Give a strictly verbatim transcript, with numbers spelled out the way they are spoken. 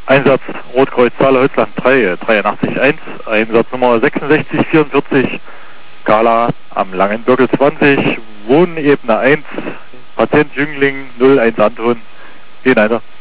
Einsatz Rotkreuz Saale-Holzland drei, dreiundachtzig eins, Einsatznummer sechsundsechzig vierundvierzig, Gala am Langenbürgel zwanzig, Wohnebene eins, Patient Jüngling null eins Anton, Geneider.